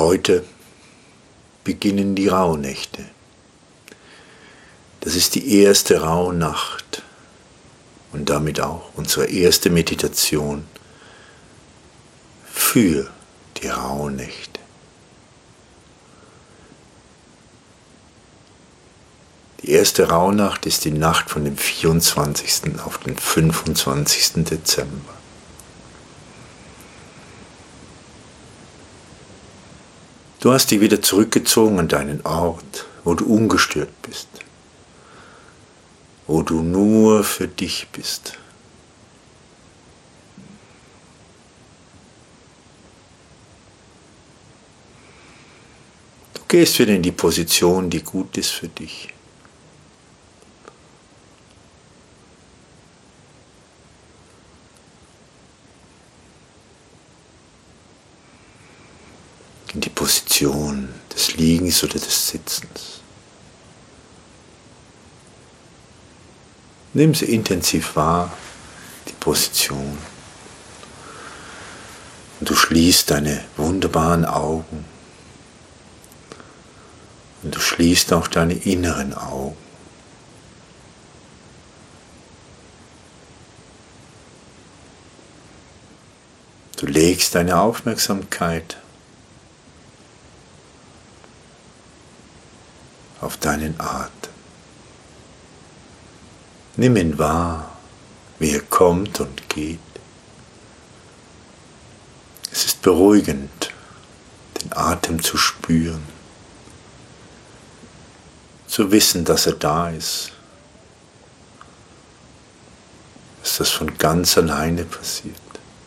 Heute beginnen die Rauhnächte. Das ist die erste Rauhnacht und damit auch unsere erste Meditation für die Rauhnächte. Die erste Rauhnacht ist die Nacht von dem 24. auf den 25. Dezember. Du hast dich wieder zurückgezogen an deinen Ort, wo du ungestört bist, wo du nur für dich bist. Du gehst wieder in die Position, die gut ist für dich. In die Position des Liegens oder des Sitzens. Nimm sie intensiv wahr, die Position. Und du schließt deine wunderbaren Augen. Und du schließt auch deine inneren Augen. Du legst deine Aufmerksamkeit auf deinen Atem. Nimm ihn wahr, wie er kommt und geht. Es ist beruhigend, den Atem zu spüren, zu wissen, dass er da ist, dass das von ganz alleine passiert.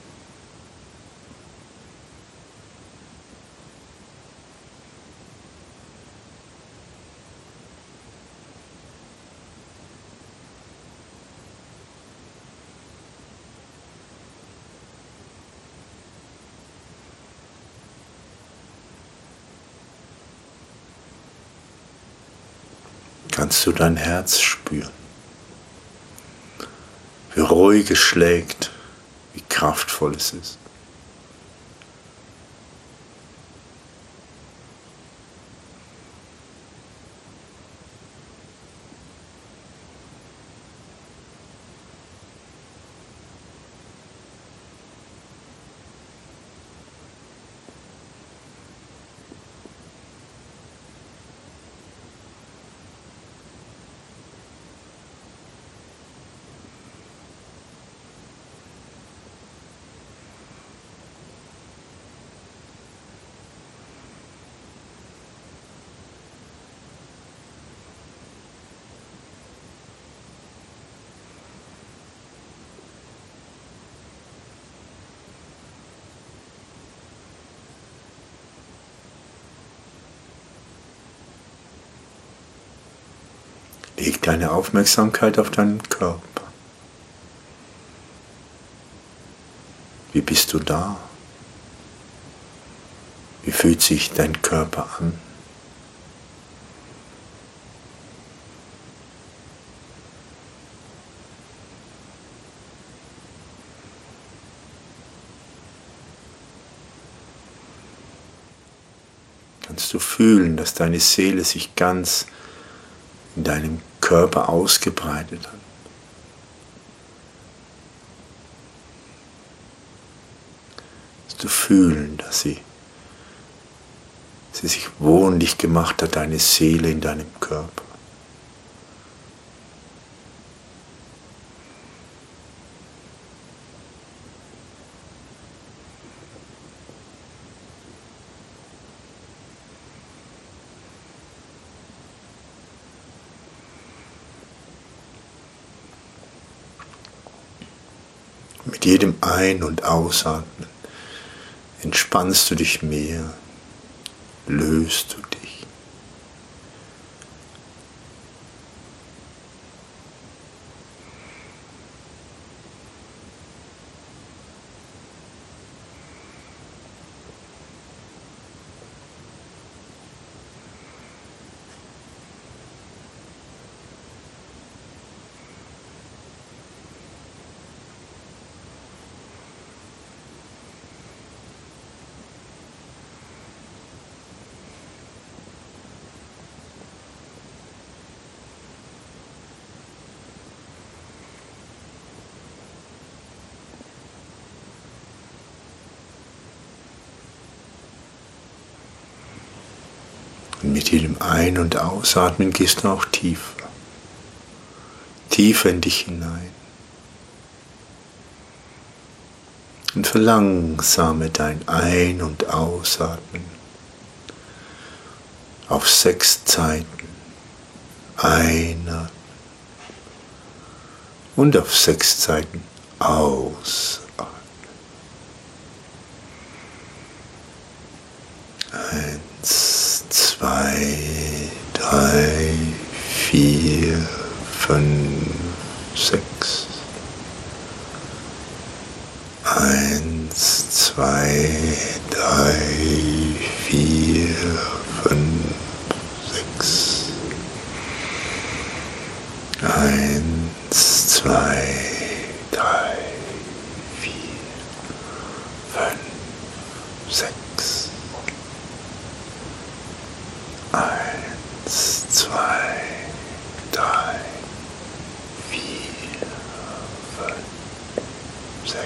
Kannst du dein Herz spüren, wie ruhig es schlägt, wie kraftvoll es ist. Leg deine Aufmerksamkeit auf deinen Körper. Wie bist du da? Wie fühlt sich dein Körper an? Kannst du fühlen, dass deine Seele sich ganz in deinem Körper ausgebreitet hat? Kannst du fühlen, dass sie sich wohnlich gemacht hat, deine Seele in deinem Körper? Mit jedem Ein- und Ausatmen entspannst du dich mehr, löst du dich. Und mit jedem Ein- und Ausatmen gehst du auch tiefer. Tiefer in dich hinein. Und verlangsame dein Ein- und Ausatmen auf 6 Zeiten. Einatmen und auf 6 Zeiten ausatmen. 1, 2, 3, 4, 5, 6. 1, 2, 3, 4, 5, 6. 1, 2, 3, 4, 5, 6. 1, 2, 3, 4, 5, 6.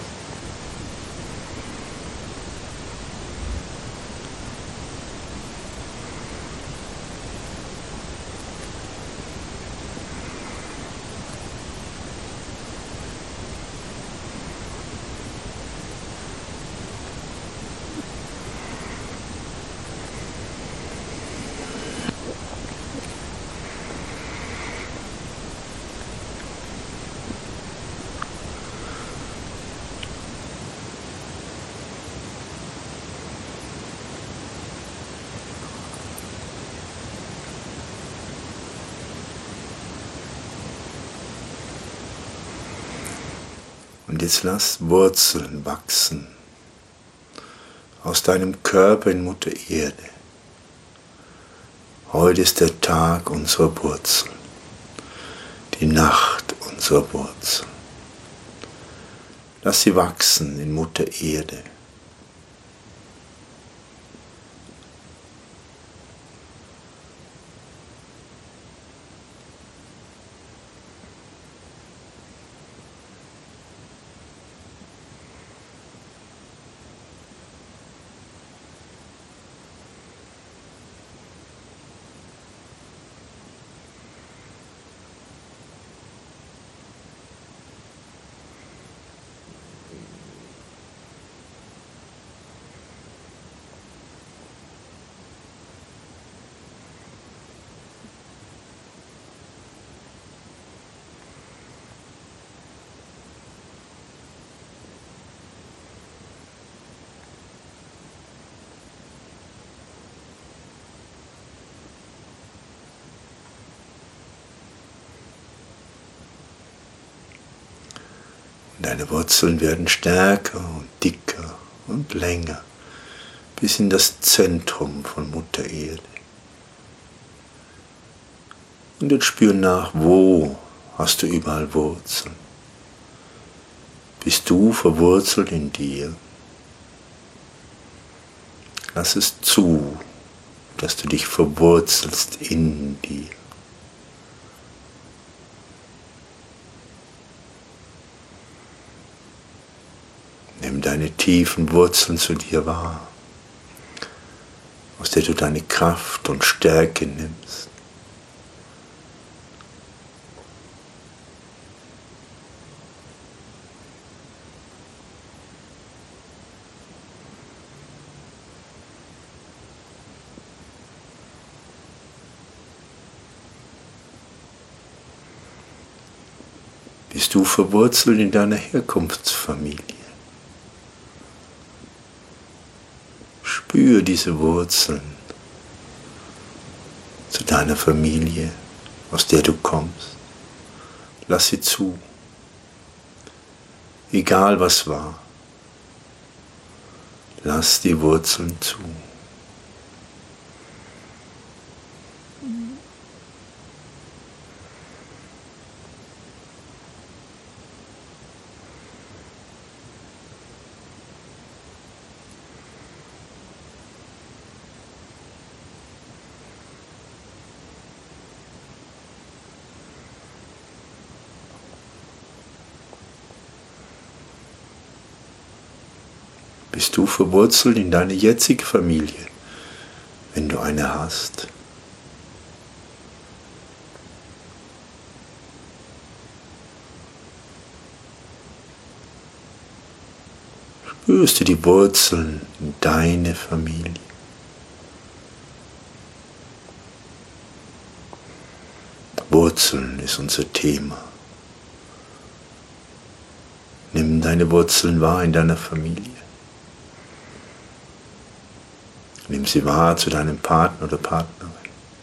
Und jetzt lass Wurzeln wachsen aus deinem Körper in Mutter Erde. Heute ist der Tag unserer Wurzeln, die Nacht unserer Wurzeln. Lass sie wachsen in Mutter Erde. Deine Wurzeln werden stärker und dicker und länger bis in das Zentrum von Mutter Erde. Und jetzt spür nach, wo hast du überall Wurzeln? Bist du verwurzelt in dir? Lass es zu, dass du dich verwurzelst in dir. Nimm deine tiefen Wurzeln zu dir wahr, aus der du deine Kraft und Stärke nimmst. Bist du verwurzelt in deiner Herkunftsfamilie? Spür diese Wurzeln zu deiner Familie, aus der du kommst. Lass sie zu. Egal was war, lass die Wurzeln zu. Bist du verwurzelt in deine jetzige Familie, wenn du eine hast. Spürst du die Wurzeln in deine Familie? Wurzeln ist unser Thema. Nimm deine Wurzeln wahr in deiner Familie. Nimm sie wahr zu deinem Partner oder Partnerin.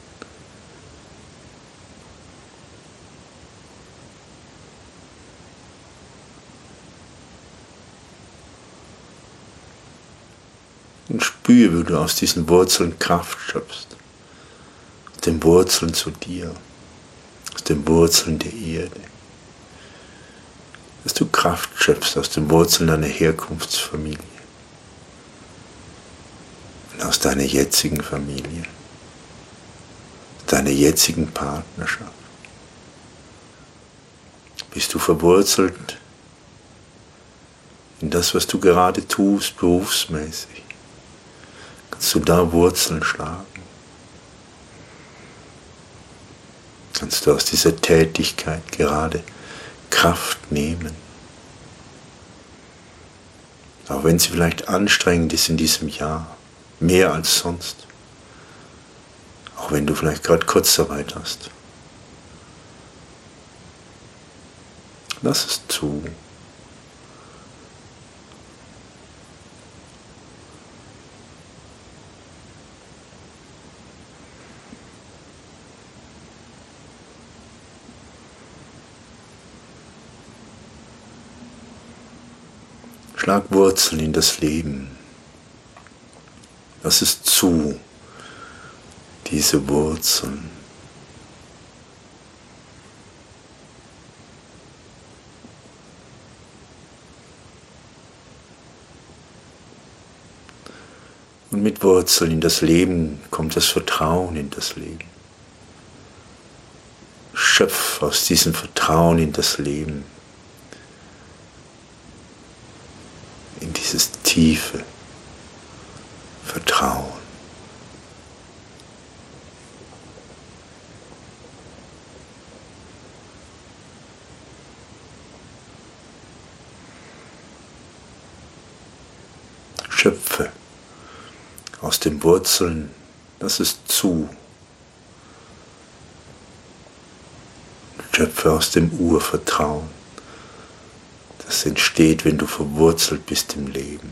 Und spüre, wie du aus diesen Wurzeln Kraft schöpfst. Aus den Wurzeln zu dir. Aus den Wurzeln der Erde. Dass du Kraft schöpfst aus den Wurzeln deiner Herkunftsfamilie. Und aus deiner jetzigen Familie. Deiner jetzigen Partnerschaft. Bist du verwurzelt in das, was du gerade tust, berufsmäßig? Kannst du da Wurzeln schlagen? Kannst du aus dieser Tätigkeit gerade Kraft nehmen? Auch wenn sie vielleicht anstrengend ist in diesem Jahr, mehr als sonst. Auch wenn du vielleicht gerade Kurzarbeit hast. Lass es zu. Schlag Wurzeln in das Leben. Lass es zu, diese Wurzeln. Und mit Wurzeln in das Leben kommt das Vertrauen in das Leben. Schöpf aus diesem Vertrauen in das Leben. In dieses tiefe Vertrauen. Schöpfe aus den Wurzeln, lass es zu. Schöpfe aus dem Urvertrauen. Das entsteht, wenn du verwurzelt bist im Leben.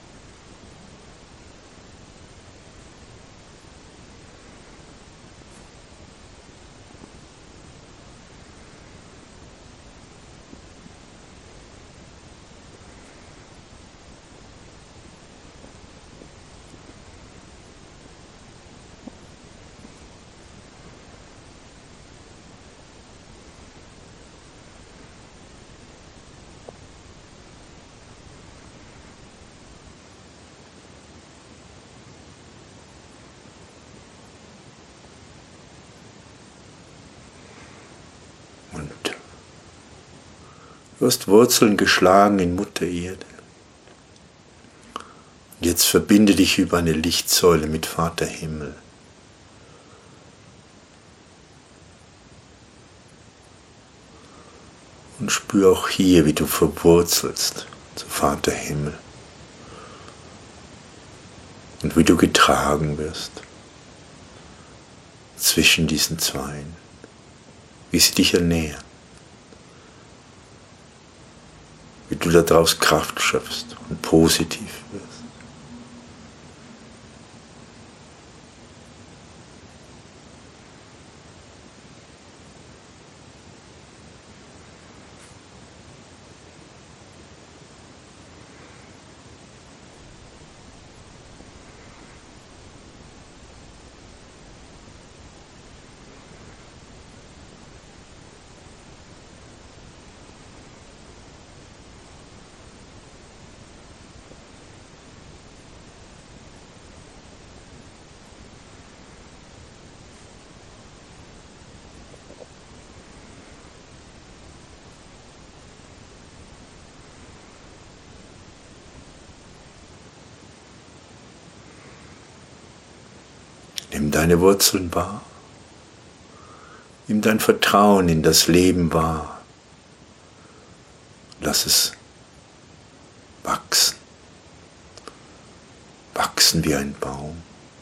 Du hast Wurzeln geschlagen in Mutter Erde. Jetzt verbinde dich über eine Lichtsäule mit Vater Himmel. Und spür auch hier, wie du verwurzelst zu Vater Himmel. Und wie du getragen wirst zwischen diesen Zweien. Wie sie dich ernähren. Wie du daraus Kraft schöpfst und positiv wirst. Nimm deine Wurzeln wahr. Nimm dein Vertrauen in das Leben wahr. Lass es wachsen. Wachsen wie ein Baum.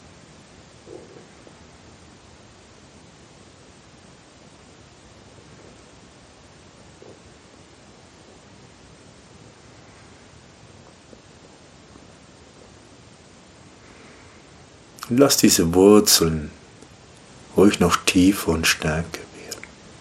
Und lass diese Wurzeln ruhig noch tiefer und stärker werden.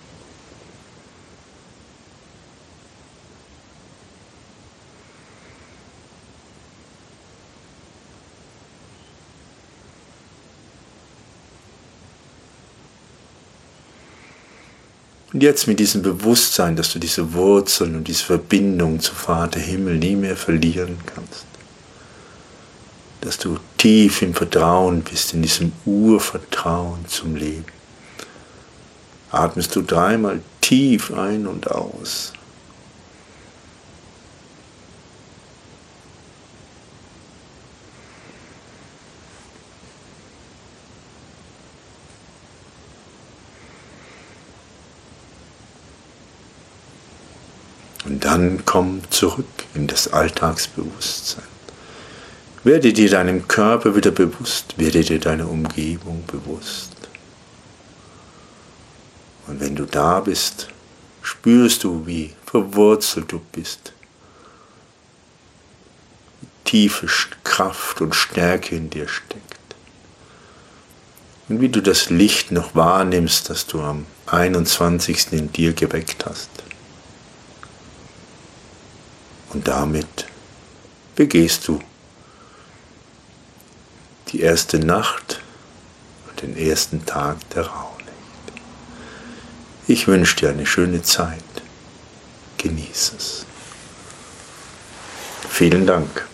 Und jetzt mit diesem Bewusstsein, dass du diese Wurzeln und diese Verbindung zu Vater Himmel nie mehr verlieren kannst. Dass du tief im Vertrauen bist, in diesem Urvertrauen zum Leben. Atmest du dreimal tief ein und aus. Und dann komm zurück in das Alltagsbewusstsein. Werde dir deinem Körper wieder bewusst, werde dir deiner Umgebung bewusst. Und wenn du da bist, spürst du, wie verwurzelt du bist. Wie tiefe Kraft und Stärke in dir steckt. Und wie du das Licht noch wahrnimmst, das du am 21. in dir geweckt hast. Und damit begehst du die erste Nacht und den ersten Tag der Rauhnacht. Ich wünsche dir eine schöne Zeit. Genieße es. Vielen Dank.